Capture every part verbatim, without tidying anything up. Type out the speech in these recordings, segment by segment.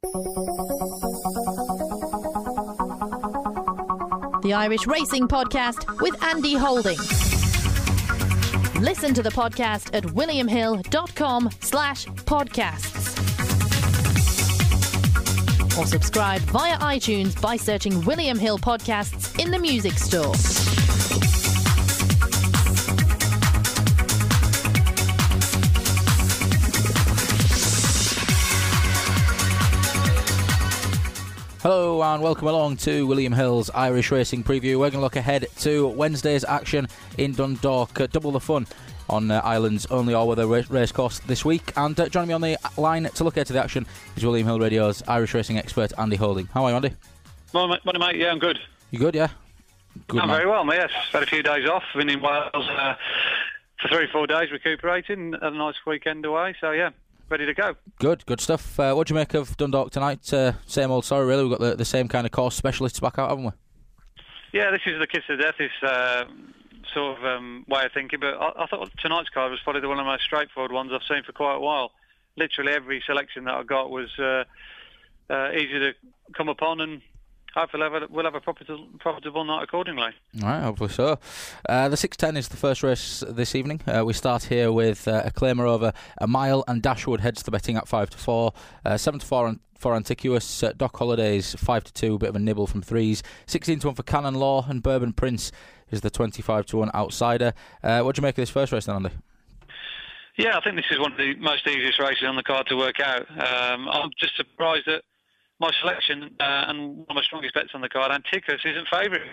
The Irish Racing Podcast with Andy Holding. Listen to the podcast at williamhill.com slash podcasts. Or subscribe via iTunes by searching William Hill Podcasts in the music store. Hello and welcome along to William Hill's Irish Racing Preview. We're going to look ahead to Wednesday's action in Dundalk. Uh, double the fun on uh, Ireland's only all-weather ra- racecourse this week. And uh, joining me on the line to look ahead to the action is William Hill Radio's Irish racing expert, Andy Holding. How are you, Andy? Morning, mate. Yeah, I'm good. You good, yeah? Good, I'm man. very well, mate. Yes, had a few days off. Been in Wales uh, for three, four days recuperating. Had a nice weekend away. So, yeah, ready to go. Good, good stuff. Uh, what do you make of Dundalk tonight? Uh, same old story, really. We've got the, the same kind of course specialists back out, haven't we? Yeah, this is the kiss of death, this uh, sort of um, way of thinking. But I, I thought tonight's card was probably one of the most straightforward ones I've seen for quite a while. Literally every selection that I got was uh, uh, easy to come upon, and hopefully we'll have a, we'll have a profitable, profitable night accordingly. All right, hopefully so. Uh, the six ten is the first race this evening. Uh, we start here with uh, a claimer over a mile, and Dashwood heads the betting at five to four, uh, seven to four on. For Antiquous, uh, Doc Holliday's five to two, bit of a nibble from threes. sixteen to one for Canon Law, and Bourbon Prince is the twenty-five to one outsider. Uh, what do you make of this first race then, Andy? Yeah, I think this is one of the most easiest races on the card to work out. Um, I'm just surprised that my selection uh, and one of my strongest bets on the card, Antiquous, isn't favourite.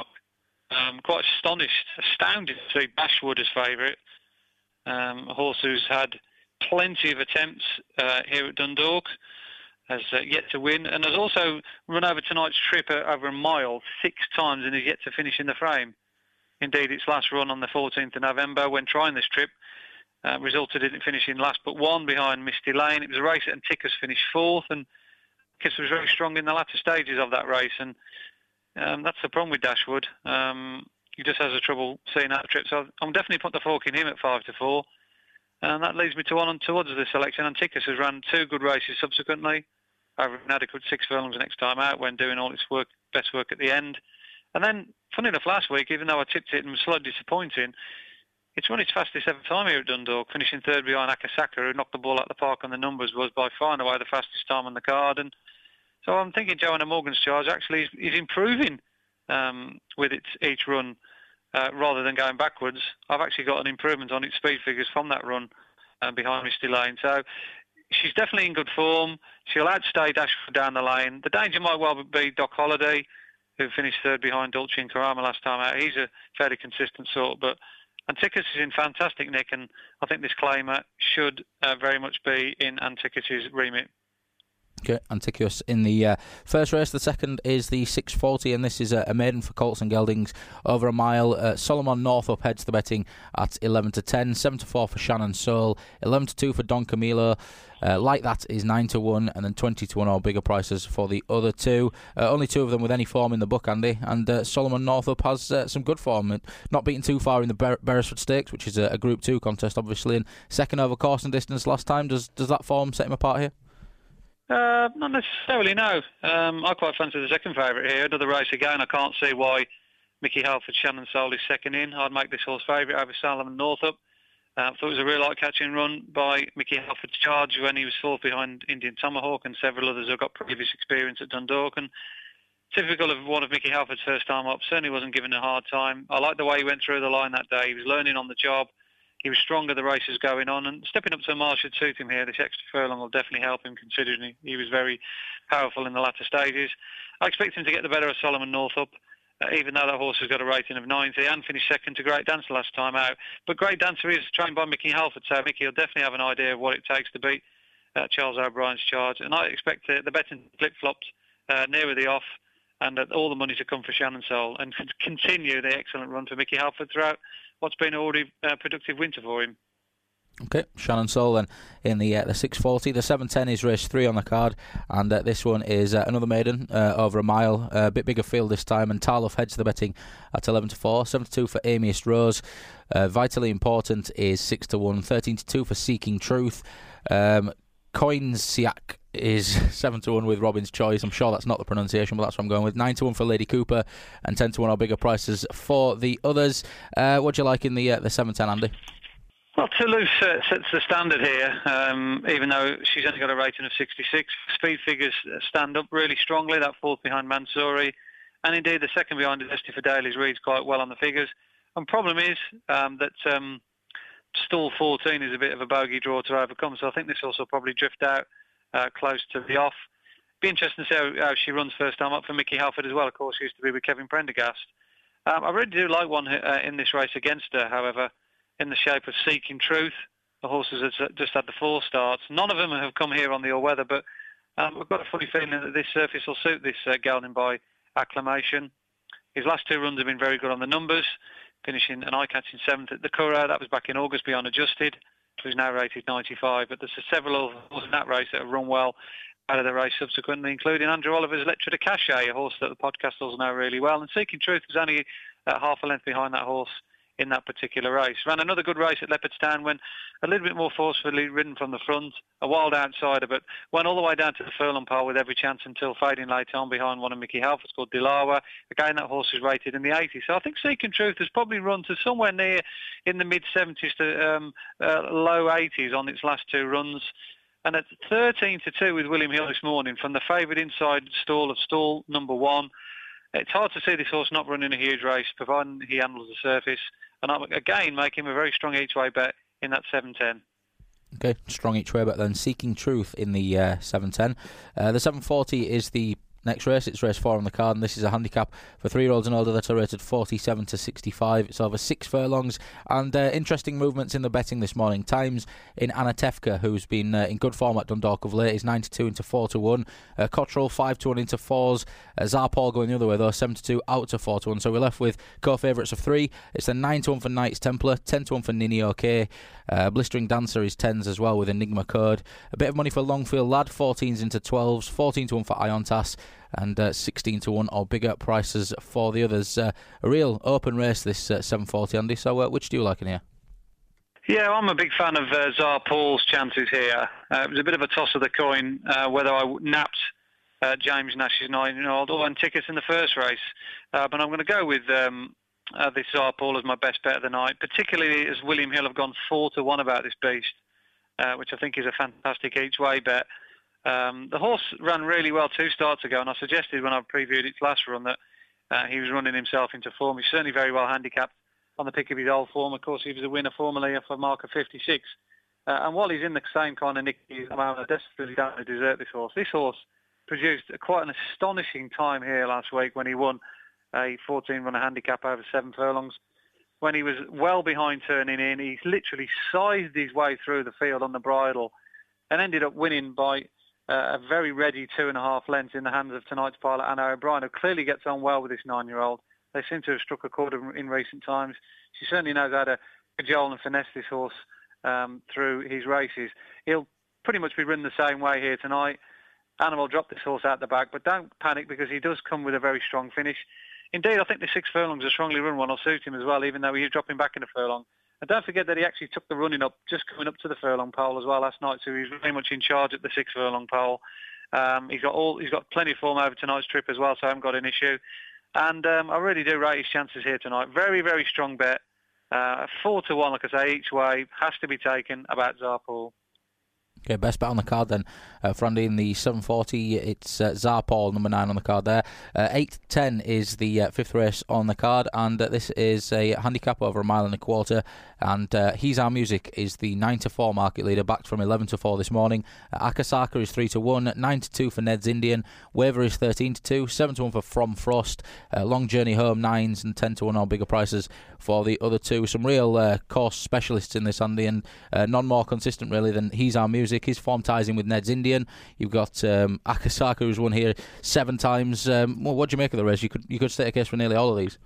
I'm quite astonished, astounded to see Dashwood as favourite. Um, a horse who's had plenty of attempts uh, here at Dundalk, has uh, yet to win, and has also run over tonight's trip uh, over a mile six times and is yet to finish in the frame. Indeed, its last run on the fourteenth of November when trying this trip uh, resulted in it finishing last but one behind Misty Lane. It was a race that Antiquous finished fourth, and Antiquous was very strong in the latter stages of that race, and um, that's the problem with Dashwood. Um, he just has a trouble seeing out the trip, so I'm definitely putting the fork in him at five to four, and that leads me to one on towards the selection. Antiquous has run two good races subsequently, over an adequate six furlongs the next time out when doing all its work, best work at the end. And then, funny enough, last week, even though I tipped it and was slightly disappointing, it's run its fastest ever time here at Dundalk, finishing third behind Akasaka, who knocked the ball out of the park on the numbers, was by far and away the fastest time on the card. And so I'm thinking Joanna Morgan's Charge actually is, is improving um, with its each run uh, rather than going backwards. I've actually got an improvement on its speed figures from that run uh, behind Misty Lane. So she's definitely in good form. She'll outstay Dashwood down the lane. The danger might well be Doc Holliday, who finished third behind Dulce and Karama last time out. He's a fairly consistent sort, but Antiquous is in fantastic nick, and I think this claimer should uh, very much be in Antiquous's remit. Okay, Antiquous in the uh, first race. The second is the six forty, and this is a, a maiden for Colts and Geldings over a mile. Uh, Solomon Northup heads the betting at eleven to ten, seven to four for Shannon Soul, eleven to two for Don Camilo. Uh, like that is nine to one, and then twenty to one or bigger prices for the other two. Uh, only two of them with any form in the book, Andy. And uh, Solomon Northup has uh, some good form, not beaten too far in the Ber- Beresford Stakes, which is a, a Group two contest, obviously, and second over course and distance last time. Does does that form set him apart here? Uh, not necessarily, no. Um, I quite fancy the second favourite here. Another race again. I can't see why Mickey Halford Shannon Soul is second in. I'd make this horse favourite over Solomon Northup. I uh, thought it was a real eye-catching run by Mickey Halford's Charge when he was fourth behind Indian Tomahawk and several others who got previous experience at Dundalk. And typical of one of Mickey Halford's first time up, certainly wasn't given a hard time. I like the way he went through the line that day. He was learning on the job. He was stronger the races going on, and stepping up to a mile should suit him here. This extra furlong will definitely help him, considering he, he was very powerful in the latter stages. I expect him to get the better of Solomon Northup, uh, even though that horse has got a rating of ninety and finished second to Great Dancer last time out. But Great Dancer is trained by Mickey Halford, so Mickey will definitely have an idea of what it takes to beat uh, Charles O'Brien's Charge. And I expect uh, the betting flip-flopped uh, nearer the off, and uh, all the money to come for Shannon Soul, and to continue the excellent run for Mickey Halford throughout what's been an already uh, productive winter for him. Okay, Shannon Soul then in the uh, the six forty. The seven ten is race three on the card, and uh, this one is uh, another maiden uh, over a mile, a uh, bit bigger field this time, and Tarloff heads the betting at eleven to four, seven to two for Amiest Rose. Uh, vitally Important is six to one, thirteen to two for Seeking Truth. Um, Coinsiak is seven to one with Robin's Choice. I'm sure that's not the pronunciation, but that's what I'm going with. nine to one for Lady Cooper and ten to one or bigger prices for the others. Uh, what do you like in the uh, the seven ten, Andy? Well, Toulouse uh, sets the standard here, um, even though she's only got a rating of sixty-six. Speed figures stand up really strongly, that fourth behind Mansouri. And indeed, the second behind Destiny for Dailies reads quite well on the figures. And problem is um, that um, stall fourteen is a bit of a bogey draw to overcome, so I think this also probably drift out uh, close to the off. Be interesting to see how, how she runs first time up for Mickey Halford as well. Of course, she used to be with Kevin Prendergast. Um, I really do like one uh, in this race against her, however, in the shape of Seeking Truth. The horses have just had the four starts. None of them have come here on the all-weather, but um, we've got a funny feeling that this surface will suit this uh, gelding by acclamation. His last two runs have been very good on the numbers, finishing an eye-catching seventh at the Curragh. That was back in August beyond adjusted, who's now rated ninety-five. But there's several horses in that race that have run well out of the race subsequently, including Andrew Oliver's Lettre de Cachet, a horse that the podcasters know really well. And Seeking Truth was only uh, half a length behind that horse in that particular race. Ran another good race at Leopardstown when a little bit more forcefully ridden from the front, a wild outsider, but went all the way down to the furlong pole with every chance until fading late on behind one of Mickey Halford's called Dilawa. Again, that horse is rated in the eighties. So I think Seeking Truth has probably run to somewhere near in the mid-seventies to um, uh, low eighties on its last two runs. And at thirteen to two with William Hill this morning from the favoured inside stall of stall number one, it's hard to see this horse not running a huge race, providing he handles the surface. And I'm, again, make him a very strong each-way bet in that seven ten. Okay, strong each-way bet then. Seeking Truth in the uh, seven ten. Uh, the seven forty is the next race. It's race four on the card, and this is a handicap for three-year-olds and older that are rated forty-seven to sixty-five. It's over six furlongs, and uh, interesting movements in the betting this morning. Times in Anatevka, who's been uh, in good form at Dundalk of late, is nine to two into four to one. Uh, Cottrell five to one into fours. Uh, Zarpol going the other way though, seven to two out to four to one. So we're left with co-favourites of three. It's the nine to one for Knights Templar, ten to one for Nini OK. Uh, Blistering Dancer is tens as well with Enigma Code. A bit of money for Longfield Lad, fourteens into twelves, fourteen to one for Iontas, and uh, sixteen to one or bigger prices for the others. Uh, a real open race this uh, seven forty, Andy. So uh, which do you like in here? Yeah, I'm a big fan of uh, Tsar Paul's chances here. Uh, it was a bit of a toss of the coin uh, whether I napped uh, James Nash's nine-year-old or Antiquus in the first race. Uh, but I'm going to go with um, uh, this Tsar Paul as my best bet of the night, particularly as William Hill have gone four to one about this beast, uh, which I think is a fantastic each-way bet. Um, the horse ran really well two starts ago, and I suggested when I previewed its last run that uh, he was running himself into form. He's certainly very well handicapped on the pick of his old form. Of course, he was a winner formerly for a mark of fifty-six. Uh, and while he's in the same kind of nick at the moment, I desperately don't want to desert this horse. This horse produced quite an astonishing time here last week when he won a fourteen-runner handicap over seven furlongs. When he was well behind turning in, he literally sized his way through the field on the bridle and ended up winning by Uh, a very ready two and a half lengths in the hands of tonight's pilot, Anna O'Brien, who clearly gets on well with this nine-year-old. They seem to have struck a chord in, in recent times. She certainly knows how to cajole and finesse this horse um, through his races. He'll pretty much be ridden the same way here tonight. Anna will drop this horse out the back, but don't panic because he does come with a very strong finish. Indeed, I think the six furlongs, a strongly run one, will suit him as well, even though he's dropping back in a furlong. And don't forget that he actually took the running up, just coming up to the furlong pole as well last night, so he's very much in charge at the six furlong pole. Um, he's got all, he's got plenty of form over tonight's trip as well, so I haven't got an issue. And um, I really do rate his chances here tonight. Very, very strong bet. Uh, four to one, like I say, each way has to be taken about Zarpol. Okay, best bet on the card then uh, for Andy in the seven forty. It's uh, Zarpol, number nine on the card there. Uh, eight ten is the uh, fifth race on the card, and uh, this is a handicap over a mile and a quarter. And uh, He's Our Music is the nine to four market leader, backed from eleven to four this morning. Uh, Akasaka is three to one, nine to two for Ned's Indian. Waver is thirteen to two, seven to one for From Frost. Uh, Long Journey Home nines and ten to one or bigger prices for the other two. Some real uh, course specialists in this, Andy, and uh, none more consistent really than He's Our Music. His form ties in with Ned's Indian. You've got um, Akasaka, who's won here seven times. Um, well, what do you make of the race? You could you could state a case for nearly all of these.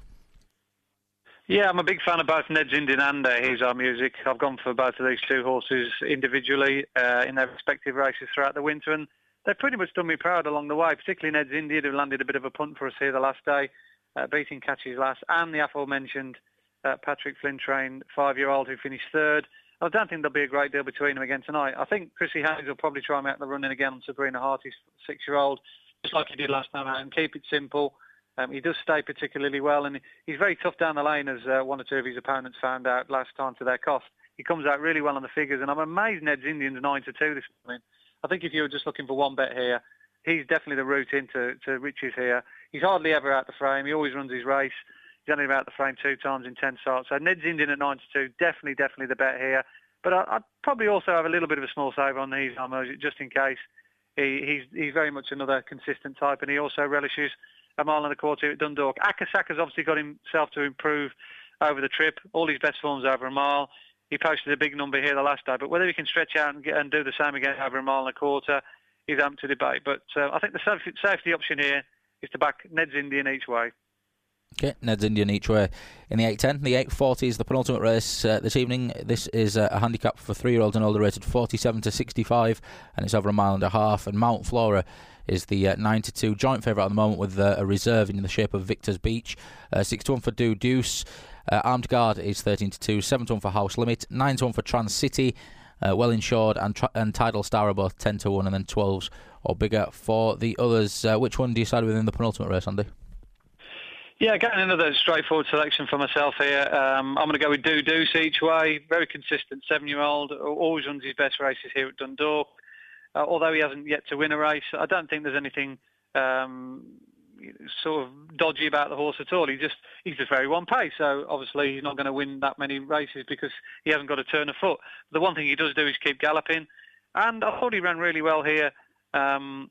Yeah, I'm a big fan of both Ned's Indian and uh, He's Our Music. I've gone for both of these two horses individually uh, in their respective races throughout the winter, and they've pretty much done me proud along the way, particularly Ned's Indian, who landed a bit of a punt for us here the last day, uh, beating Catches Last, and the aforementioned uh, Patrick Flynn trained five-year-old who finished third. I don't think there'll be a great deal between them again tonight. I think Chrissy Haynes will probably try and make the run in again on Sabrina Harty's six-year-old, just like he did last time out, and keep it simple. Um, he does stay particularly well, and he's very tough down the lane, as uh, one or two of his opponents found out last time to their cost. He comes out really well on the figures, and I'm amazed Ned's Indian's nine to two this morning. I think if you were just looking for one bet here, he's definitely the route into to riches here. He's hardly ever out the frame. He always runs his race. He's only out the frame two times in ten starts. So Ned's Indian at nine to two, definitely, definitely the bet here. But I, I'd probably also have a little bit of a small save on these Armos, just in case. He, he's he's very much another consistent type, and he also relishes a mile and a quarter at Dundalk. Akasaka's obviously got himself to improve over the trip. All his best forms over a mile. He posted a big number here the last day, but whether he can stretch out and, get, and do the same again over a mile and a quarter is up to debate. But uh, I think the safety, safety option here is to back Ned's Indian each way. Okay, Ned's Indian each way in the eight ten. The eight forty is the penultimate race uh, this evening. This is uh, a handicap for three-year-olds and older, rated forty-seven to sixty-five, and it's over a mile and a half. And Mount Flora is the uh, nine to two joint favourite at the moment, with uh, a reserve in the shape of Victor's Beach. Uh, six to one for Do Deuce. Uh, Armed Guard is thirteen to two. seven to one for House Limit. nine to one for Trans City. Uh, Well Insured and, tra- and Tidal Star are both ten to one, and then twelves or bigger for the others. Uh, which one do you side with in the penultimate race, Andy? Yeah, getting another straightforward selection for myself here. Um, I'm going to go with Do Deuce each way. Very consistent seven-year-old. Always runs his best races here at Dundalk. Uh, although he hasn't yet to win a race, I don't think there's anything um, sort of dodgy about the horse at all. He just he's just very one pace. So obviously he's not going to win that many races because he hasn't got a turn of foot. The one thing he does do is keep galloping. And I thought he ran really well here. Um,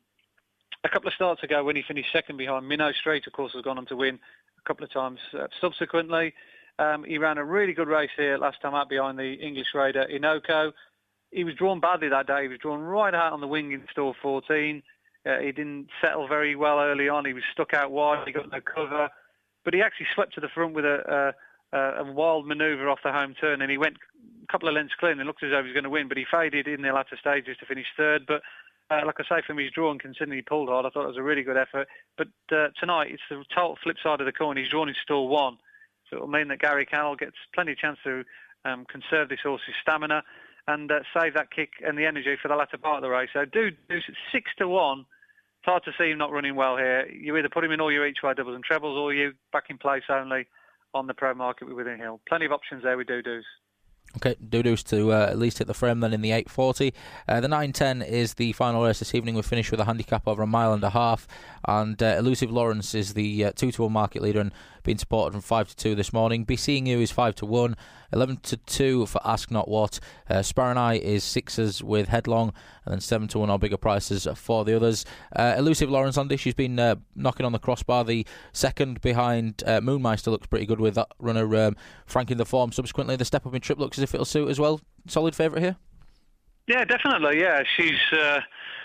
a couple of starts ago when he finished second behind Minnow Street, of course, has gone on to win a couple of times uh, subsequently. Um, he ran a really good race here last time out behind the English Raider Inoko. He was drawn badly that day. He was drawn right out on the wing in stall fourteen. Uh, he didn't settle very well early on. He was stuck out wide. He got no cover. But he actually swept to the front with a, a, a wild manoeuvre off the home turn, and he went a couple of lengths clear and it looked as though he was going to win, but he faded in the latter stages to finish third. But Uh, like I say, from his drawn, considering he pulled hard, I thought it was a really good effort. But uh, tonight, it's the total flip side of the coin. He's drawn in stall one. So it will mean that Gary Cannell gets plenty of chance to um, conserve this horse's stamina and uh, save that kick and the energy for the latter part of the race. So do Deuce at six to one. It's hard to see him not running well here. You either put him in all your each way doubles and trebles, or you back in place only on the pro market with Within Hill. Plenty of options there with Do Deuce. Okay, Do Deuce to uh, at least hit the frame then in the eight forty. Uh, the nine ten is the final race this evening. We've finished with a handicap over a mile and a half, and uh, Elusive Lawrence is the uh, two to one market leader and being supported from five to two this morning. Be Seeing You is five to one, eleven to two for Ask Not What. Uh, Sparrow Eye is sixes with Headlong, and then seven to one or bigger prices for the others. Uh, Elusive Lawrence, Andy, she's been uh, knocking on the crossbar. The second behind uh, Moonmeister looks pretty good with that runner um, franking the form. Subsequently, the step up in trip looks as if it'll suit as well. Solid favourite here? Yeah, definitely, yeah. She's uh,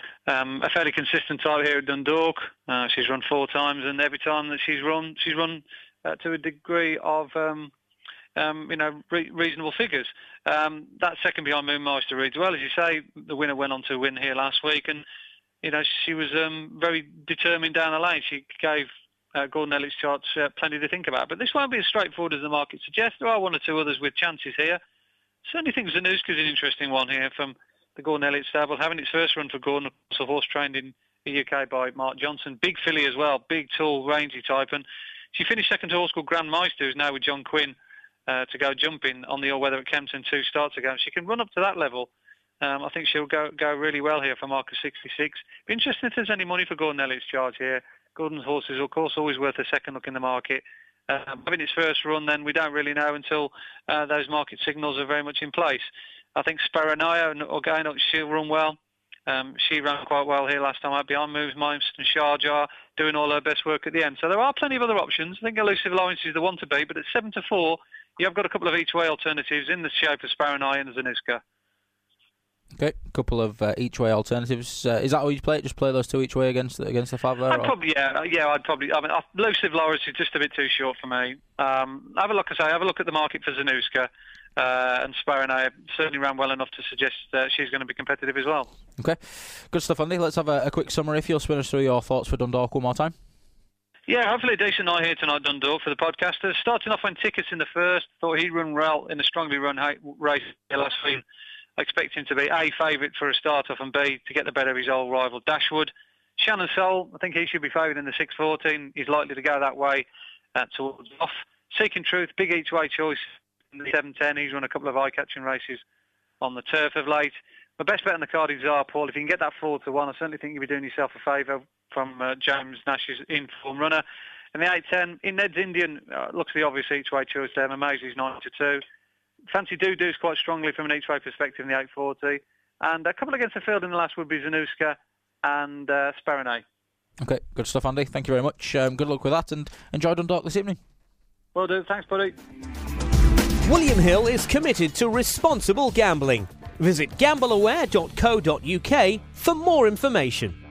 um, a fairly consistent type here at Dundalk. Uh, she's run four times, and every time that she's run, she's run uh, to a degree of... Um, Um, you know, re- reasonable figures. Um, that second behind Moonmeister reads well. As you say, the winner went on to win here last week, and, you know, she was um, very determined down the lane. She gave uh, Gordon Elliott's charts uh, plenty to think about. But this won't be as straightforward as the market suggests. There are one or two others with chances here. Certainly think Zanuska's an interesting one here from the Gordon Elliott stable, having its first run for Gordon, a horse trained in the U K by Mark Johnson. Big filly as well, big, tall, rangy type. And she finished second to a horse called Grand Meister, who's now with John Quinn, Uh, to go jumping on the all-weather at Kempton two starts ago. She can run up to that level. Um, I think she'll go go really well here for Marcus sixty-six. Be interesting if there's any money for Gordon Elliott's charge here. Gordon's horse is, of course, always worth a second look in the market. Um, having its first run, then we don't really know until uh, those market signals are very much in place. I think Sparanaya, again, she'll run well. Um, she ran quite well here last time out behind Moves, Mimes and Sharjah, doing all her best work at the end. So there are plenty of other options. I think Elusive Lawrence is the one to beat, but at seven to four, you have got a couple of each-way alternatives in the shape of Sparanaya and Zanuska. Okay, a couple of uh, each-way alternatives. Uh, is that how you play it? Just play those two each way against against the five there? I'd probably, yeah, yeah. I'd probably. I mean, Elusive Lawrence is just a bit too short for me. Um, have a look. I say, have a look at the market for Zanuska, uh, and Sparanaya certainly ran well enough to suggest that she's going to be competitive as well. Okay, good stuff, Andy. Let's have a, a quick summary. If you'll spin us through your thoughts for Dundalk one more time. Yeah, hopefully a decent night here tonight, Dundalk, for the podcasters. Starting off on Tickets in the first, thought he'd run well in a strongly run race last week. I expect him to be A, favourite for a start off, and B, to get the better of his old rival Dashwood. Shannon Soul, I think he should be favoured in the six fourteen. He's likely to go that way uh, towards off. Seeking Truth, big each-way choice in the seven ten. He's run a couple of eye-catching races on the turf of late. My best bet on the card is Tsar Paul. If you can get that four to one, I certainly think you'll be doing yourself a favour from uh, James Nash's in-form runner. And the eight ten, in Ned's Indian, uh, looks the obvious each-way choice there. Mamazi's nine to two. Fancy Doo-Doo's quite strongly from an each-way perspective in the eight forty. And a couple against the field in the last would be Zanuska and uh, Sperone. Okay, good stuff, Andy. Thank you very much. Um, good luck with that, and enjoy Dundalk this evening. Will do. Thanks, buddy. William Hill is committed to responsible gambling. Visit gamble aware dot co dot uk for more information.